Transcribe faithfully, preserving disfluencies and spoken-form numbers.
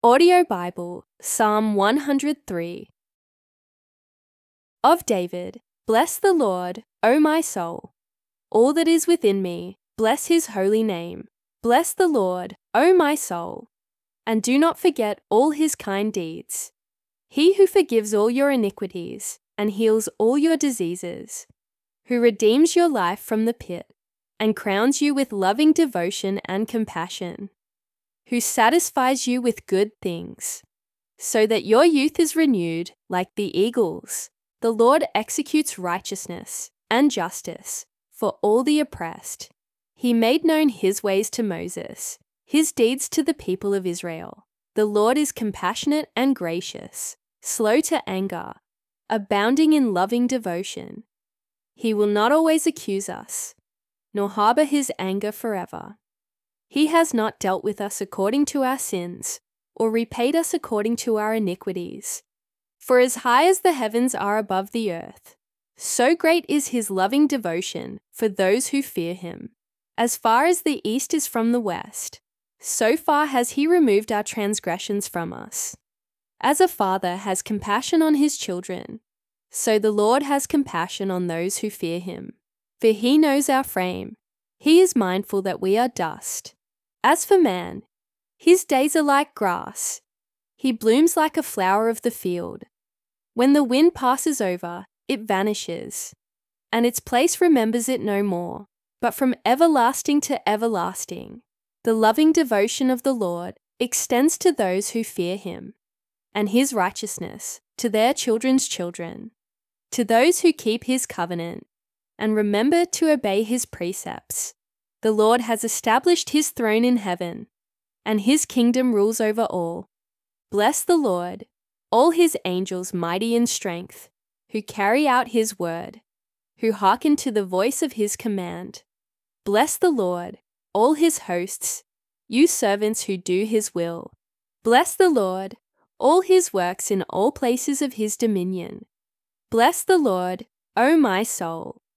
Audio Bible, Psalm one hundred three. Of David, bless the Lord, O my soul. All that is within me, bless his holy name. Bless the Lord, O my soul. And do not forget all his kind deeds. He who forgives all your iniquities and heals all your diseases, who redeems your life from the pit and crowns you with loving devotion and compassion, who satisfies you with good things, so that your youth is renewed like the eagles. The Lord executes righteousness and justice for all the oppressed. He made known his ways to Moses, his deeds to the people of Israel. The Lord is compassionate and gracious, slow to anger, abounding in loving devotion. He will not always accuse us, nor harbor his anger forever. He has not dealt with us according to our sins, or repaid us according to our iniquities. For as high as the heavens are above the earth, so great is his loving devotion for those who fear him. As far as the east is from the west, so far has he removed our transgressions from us. As a father has compassion on his children, so the Lord has compassion on those who fear him. For he knows our frame. He is mindful that we are dust. As for man, his days are like grass. He blooms like a flower of the field. When the wind passes over, it vanishes, and its place remembers it no more. But from everlasting to everlasting, the loving devotion of the Lord extends to those who fear him, and his righteousness to their children's children, to those who keep his covenant and remember to obey his precepts. The Lord has established his throne in heaven, and his kingdom rules over all. Bless the Lord, all his angels mighty in strength, who carry out his word, who hearken to the voice of his command. Bless the Lord, all his hosts, you servants who do his will. Bless the Lord, all his works in all places of his dominion. Bless the Lord, O my soul.